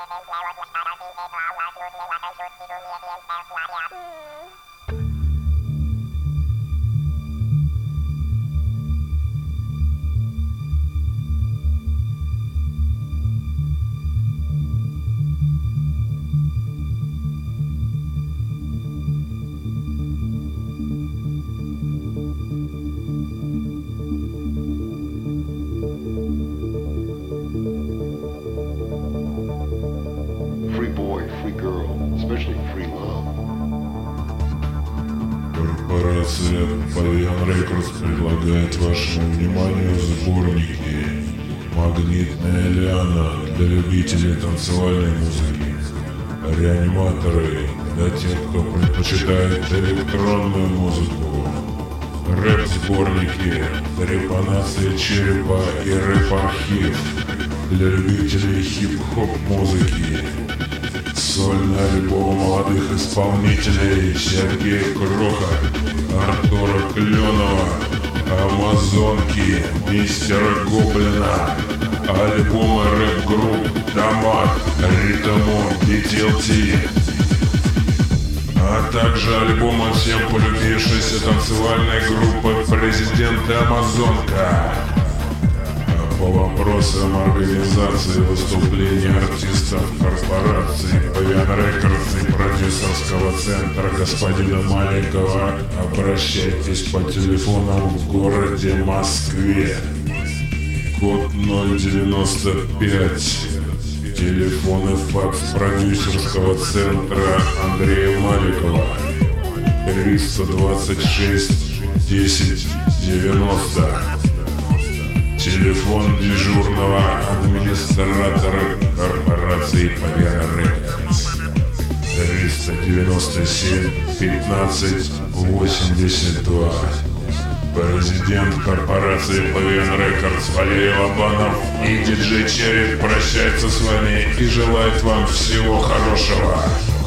Free boy, free girl, especially free love. Корпорация Pavilion Records предлагает вашему вниманию сборники «Магнитная лиана» для любителей танцевальной музыки, «Реаниматоры» для тех, кто предпочитает электронную музыку, рэп-сборники «Трепанация черепа» и «Рэп-архив» для любителей хип-хоп музыки, сольный альбом молодых исполнителей Сергея Кроха, Артура Кленова, Амазонки, Мистера Гоблина, альбомы рэп-групп Дамаг, Ритмон, DTLT, а также альбом всем полюбившейся танцевальной группы «Президент и Амазонка». По вопросам организации выступлений артистов корпорации Pavilion Records и продюсерского центра господина Маликова обращайтесь по телефону в городе Москве. Код 095. Телефон и факс продюсерского центра Андрея Маликова 326 10 90. Телефон дежурного администратора корпорации Pavilion Records 397 15 82. Президент корпорации Pavilion Records Валерий Лобанов и диджей Череп прощаются с вами и желают вам всего хорошего.